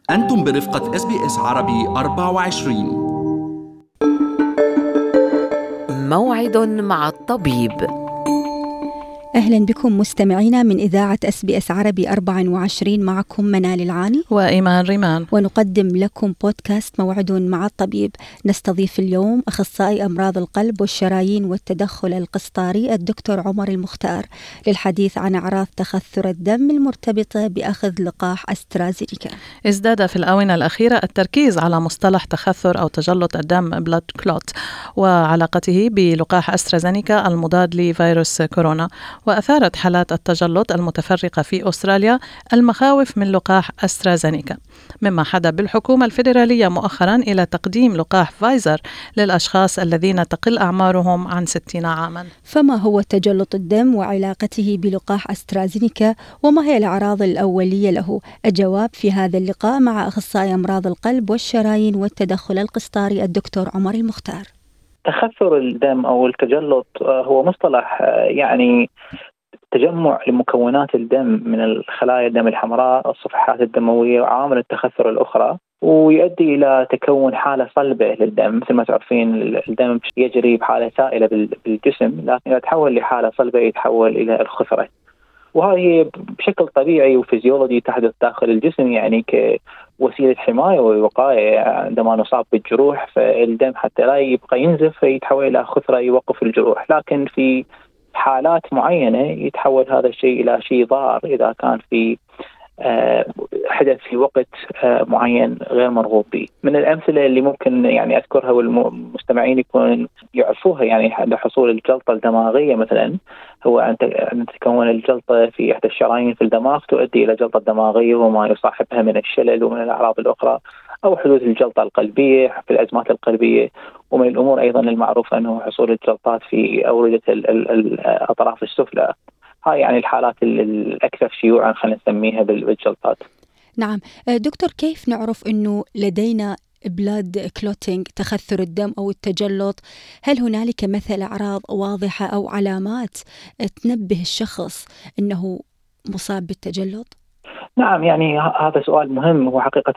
أنتم برفقة SBS عربي 24. موعد مع الطبيب. أهلا بكم مستمعينا من إذاعة SBS عربي 24. معكم منال العاني وإيمان ريمان، ونقدم لكم بودكاست موعد مع الطبيب. نستضيف اليوم أخصائي أمراض القلب والشرايين والتدخل القسطاري الدكتور عمر المختار للحديث عن أعراض تخثر الدم المرتبطة بأخذ لقاح أسترازينيكا. ازداد في الآونة الأخيرة التركيز على مصطلح تخثر أو تجلط الدم blood clot وعلاقته بلقاح أسترازينيكا المضاد لفيروس كورونا، وأثارت حالات التجلط المتفرقة في أستراليا المخاوف من لقاح أسترازينيكا، مما حدا بالحكومة الفيدرالية مؤخرا إلى تقديم لقاح فايزر للأشخاص الذين تقل أعمارهم عن 60 عاما. فما هو تجلط الدم وعلاقته بلقاح أسترازينيكا، وما هي الأعراض الأولية له؟ الجواب في هذا اللقاء مع أخصائي أمراض القلب والشرايين والتدخل القسطاري الدكتور عمر المختار. تخثر الدم أو التجلط هو مصطلح يعني تجمع لمكونات الدم من الخلايا الدم الحمراء، الصفحات الدموية وعوامل التخثر الأخرى، ويؤدي إلى تكون حالة صلبة للدم. مثل ما تعرفين الدم يجري بحالة سائلة بالجسم، لكن إذا تحول لحالة صلبة يتحول إلى الخثرة، وهذه بشكل طبيعي وفيزيولوجي تحدث داخل الجسم، يعني كوسيلة حماية ووقاية. عندما نصاب بالجروح فالدم حتى لا يبقى ينزف يتحول إلى خثرة يوقف الجروح، لكن في حالات معينة يتحول هذا الشيء إلى شيء ضار إذا كان في حدث في وقت معين غير مرغوب به. من الأمثلة اللي ممكن يعني أذكرها والمستمعين يكون يعرفوها، يعني عند حصول الجلطة الدماغية مثلا، هو أن تتكون الجلطة في إحدى الشرايين في الدماغ تؤدي إلى جلطة دماغية وما يصاحبها من الشلل ومن الأعراض الأخرى، أو حدوث الجلطة القلبية في الأزمات القلبية. ومن الأمور أيضا المعروفة أنه حصول الجلطات في أوردة الأطراف السفلى. هاي يعني الحالات الأكثر شيوعا خلينا نسميها بالجلطات. نعم دكتور، كيف نعرف أنه لدينا بلاد كلوتينج تخثر الدم أو التجلط؟ هل هنالك مثل أعراض واضحة أو علامات تنبه الشخص أنه مصاب بالتجلط؟ نعم، يعني هذا سؤال مهم. وحقيقة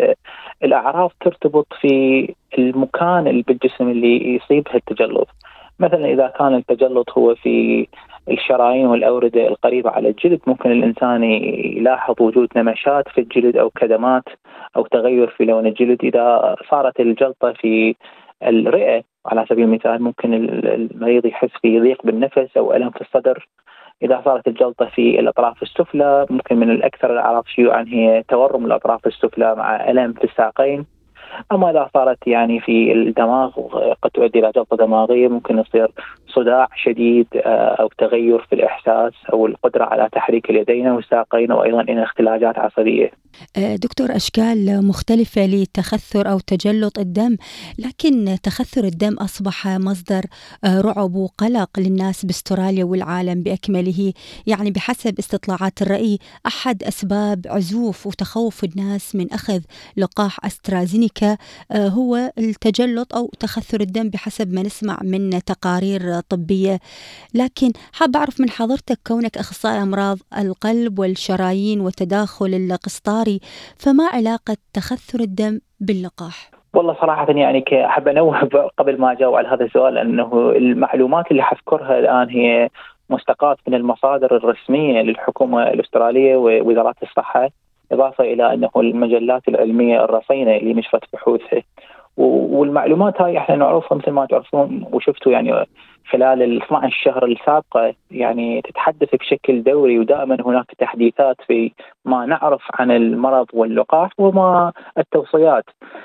الأعراض ترتبط في المكان اللي بالجسم اللي يصيبها التجلط. مثلا إذا كان التجلط هو في الشرايين والأوردة القريبة على الجلد، ممكن الإنسان يلاحظ وجود نمشات في الجلد أو كدمات أو تغير في لون الجلد. إذا صارت الجلطة في الرئة على سبيل المثال، ممكن المريض يحس في ضيق بالنفس أو ألم في الصدر. إذا صارت الجلطة في الأطراف السفلى، ممكن من الأكثر الأعراض شيوعا هي تورم الأطراف السفلى مع ألم في الساقين. أما إذا صارت يعني في الدماغ قد تؤدي إلى جلطة دماغية، ممكن يصير صداع شديد أو تغير في الإحساس أو القدرة على تحريك اليدين والساقين، وأيضا إلى اختلاجات عصبية. دكتور، أشكال مختلفة لتخثر أو تجلط الدم، لكن تخثر الدم أصبح مصدر رعب وقلق للناس باستراليا والعالم بأكمله. يعني بحسب استطلاعات الرأي، أحد أسباب عزوف وتخوف الناس من أخذ لقاح أسترازينيكا هو التجلط أو تخثر الدم بحسب ما نسمع من تقارير طبية. لكن حاب أعرف من حضرتك، كونك أخصائي أمراض القلب والشرايين والتداخل القسطاري، فما علاقة تخثر الدم باللقاح؟ والله صراحة يعني أحب أنوه قبل ما أجاوب على هذا السؤال أنه المعلومات اللي حذكرها الآن هي مستقاة من المصادر الرسمية للحكومة الأسترالية ووزارات الصحة، إضافة إلى أنه المجلات العلمية الرصينة اللي نشرت بحوثها. والمعلومات هاي احنا نعرفها مثل ما تعرفون وشفتوا يعني خلال ال 12 شهر السابقة، يعني تتحدث بشكل دوري، ودائما هناك تحديثات في ما نعرف عن المرض واللقاح وما التوصيات.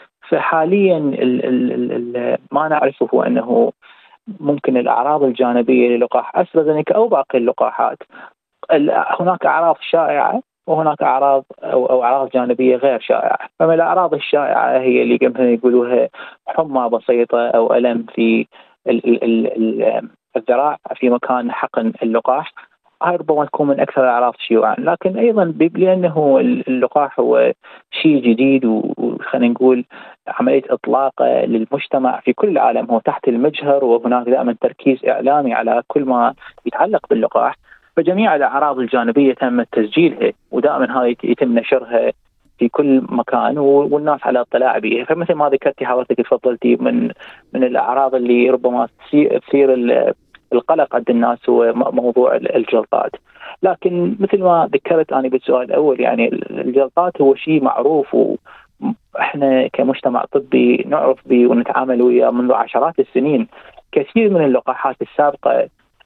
فحاليا ما نعرفه هو أنه ممكن الأعراض الجانبية للقاح أسترازينيكا أو باقي اللقاحات. هناك أعراض شائعة وهناك أعراض أو أعراض جانبية غير شائعة. فمن الأعراض الشائعة هي اللي يقولوها حمى بسيطة أو ألم في الذراع في مكان حقن اللقاح. هاي ربما تكون من أكثر الأعراض شيوعا. لكن أيضا لأنه اللقاح هو شيء جديد وخلينا نقول عملية إطلاقه للمجتمع في كل العالم هو تحت المجهر، وهناك دائما تركيز إعلامي على كل ما يتعلق باللقاح، فجميع الأعراض الجانبية تم تسجيلها ودائما هاي يتم نشرها في كل مكان والناس على اطلاع بها. فمثل ما ذكرتي حضرتك تفضلتي من الأعراض اللي ربما تصير القلق عند الناس هو موضوع الجلطات. لكن مثل ما ذكرت أنا بالسؤال الأول، يعني الجلطات هو شيء معروف، وإحنا كمجتمع طبي نعرف به ونتعامل وياه منذ عشرات السنين. كثير من اللقاحات السابقة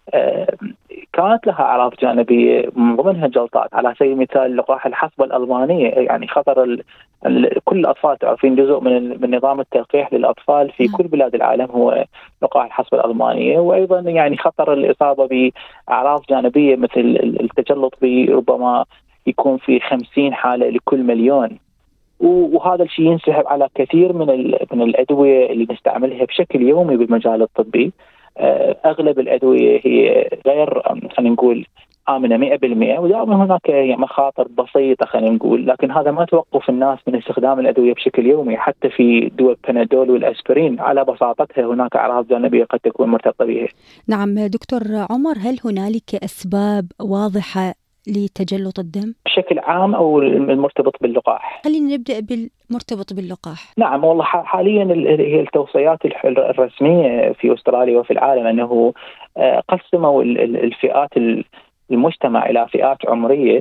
كانت لها أعراض جانبية من ضمنها جلطات. على سبيل المثال لقاح الحصبة الألمانية، يعني خطر كل الأطفال تعرفين جزء من نظام التلقيح للأطفال في كل بلاد العالم هو لقاح الحصبة الألمانية. وأيضا يعني خطر الإصابة بأعراض جانبية مثل التجلط ربما يكون في 50 حالة لكل مليون، وهذا الشيء ينسحب على كثير من الأدوية اللي نستعملها بشكل يومي بالمجال الطبي. أغلب الأدوية هي غير خلينا نقول آمنة 100%، ودائما هناك مخاطر بسيطة خلينا نقول، لكن هذا ما توقف الناس من استخدام الأدوية بشكل يومي. حتى في دواء بنادول والأسبرين على بساطتها هناك أعراض جانبية قد تكون مرتبطة بها. نعم دكتور عمر، هل هنالك أسباب واضحة لتجلط الدم بشكل عام أو المرتبط باللقاح؟ خلينا نبدأ بالمرتبط باللقاح. نعم والله حاليا هي التوصيات الرسمية في أستراليا وفي العالم أنه قسموا الفئات المجتمع إلى فئات عمرية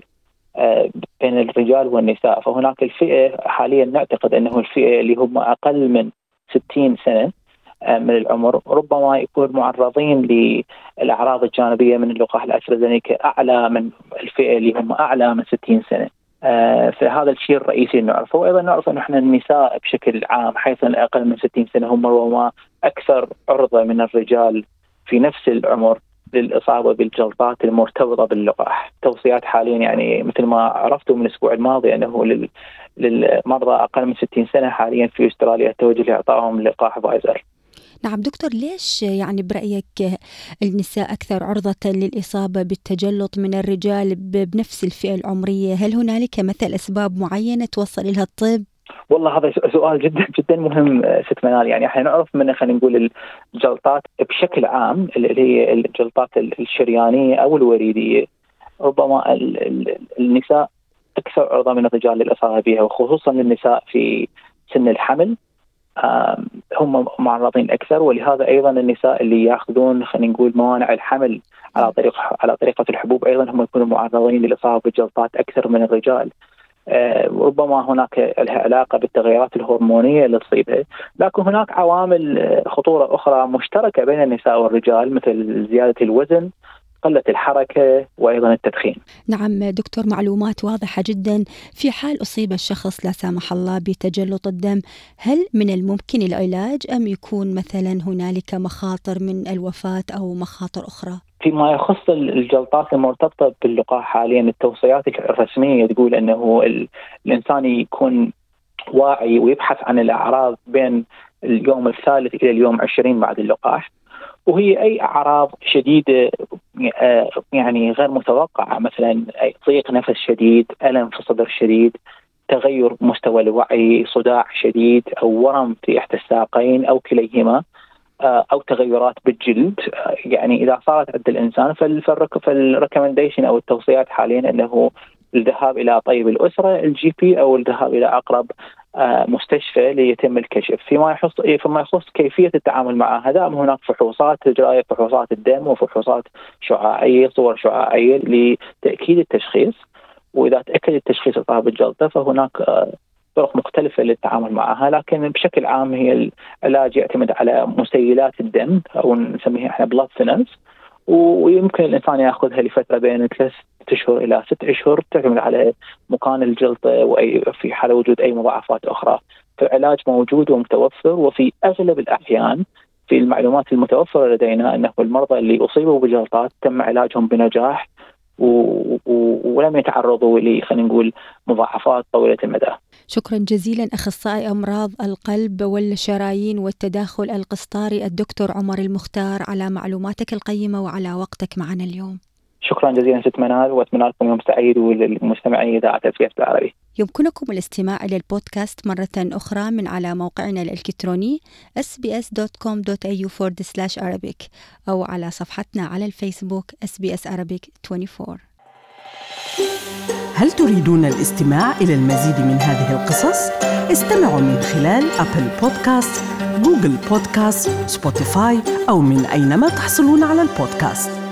بين الرجال والنساء. فهناك الفئة حاليا نعتقد أنه الفئة اللي هم أقل من 60 سنة من العمر ربما يكون معرضين للأعراض الجانبية من اللقاح الأسترازينيكا أعلى من الفئة اللي هم أعلى من 60 سنة. فهذا الشيء الرئيسي نعرفه. وأيضا نعرف أن احنا النساء بشكل عام حيث أقل من 60 سنة هم ربما أكثر عرضة من الرجال في نفس العمر للإصابة بالجلطات المرتبطة باللقاح. توصيات حاليا يعني مثل ما عرفتوا من الأسبوع الماضي أنه للمرضى أقل من 60 سنة حاليا في أستراليا التوجه لإعطائهم لقاح فايزر. نعم دكتور، ليش يعني برأيك النساء أكثر عرضة للإصابة بالتجلط من الرجال بنفس الفئة العمرية؟ هل هنالك مثل أسباب معينة توصل إلى الطب؟ والله هذا سؤال جدا جدا مهم ست منال. يعني احنا نعرف من خلينا نقول الجلطات بشكل عام اللي هي الجلطات الشريانية أو الوريدية ربما النساء أكثر عرضة من الرجال للإصابة بها، وخصوصا النساء في سن الحمل هم معرضين أكثر. ولهذا أيضا النساء اللي يأخذون خلينا نقول موانع الحمل على طريقة الحبوب أيضا هم يكونوا معرضين للإصابة بالجلطات أكثر من الرجال. ربما هناك لها علاقة بالتغيرات الهرمونية اللي تصيبها، لكن هناك عوامل خطورة أخرى مشتركة بين النساء والرجال مثل زيادة الوزن، قلة الحركة، وأيضا التدخين. نعم دكتور، معلومات واضحة جدا. في حال أصيب الشخص لا سامح الله بتجلط الدم، هل من الممكن العلاج أم يكون مثلا هنالك مخاطر من الوفاة أو مخاطر أخرى؟ فيما يخص الجلطات المرتبطة باللقاح حاليا التوصيات الرسمية تقول أنه الإنسان يكون واعي ويبحث عن الأعراض بين اليوم الثالث إلى اليوم 20 بعد اللقاح، وهي أي أعراض شديدة يعني غير متوقعة، مثلا ضيق نفس شديد، ألم في صدر شديد، تغير مستوى الوعي، صداع شديد، أو ورم في إحدى الساقين أو كليهما، أو تغيرات بالجلد. يعني إذا صارت عند الإنسان فالريكومنديشن أو التوصيات حاليا أنه الذهاب إلى طبيب الأسرة الGP أو الذهاب إلى أقرب مستشفى ليتم الكشف. فيما يخص كيفية التعامل معها، دائما هناك فحوصات تجرى، فحوصات الدم وفحوصات شعاعية، صور شعاعية لتأكيد التشخيص. وإذا تأكد التشخيص إصابة بالجلطة فهناك طرق مختلفة للتعامل معها، لكن بشكل عام هي العلاج يعتمد على مسيلات الدم أو نسميها احنا blood thinners، ويمكن الإنسان يأخذها لفترة بين 3 أشهر إلى 6 أشهر، تعتمد على مكان الجلطة وفي حال وجود أي مضاعفات أخرى. فالعلاج موجود ومتوفر، وفي أغلب الأحيان في المعلومات المتوفرة لدينا أنه المرضى اللي أصيبوا بجلطات تم علاجهم بنجاح ولم يتعرضوا خلينا نقول مضاعفات طويلة المدى. شكرا جزيلا أخصائي أمراض القلب والشرايين والتداخل القسطاري الدكتور عمر المختار على معلوماتك القيمة وعلى وقتك معنا اليوم. شكرا جزيلا ست منال، وأتمنى لكم يوم سعيد وللمستمعين إذاعة SBS بالعربي. يمكنكم الاستماع إلى البودكاست مرة أخرى من على موقعنا الإلكتروني sbs.com.au/arabic أو على صفحتنا على الفيسبوك SBS Arabic 24. هل تريدون الاستماع إلى المزيد من هذه القصص؟ استمعوا من خلال أبل بودكاست، جوجل بودكاست، سبوتيفاي أو من أينما تحصلون على البودكاست.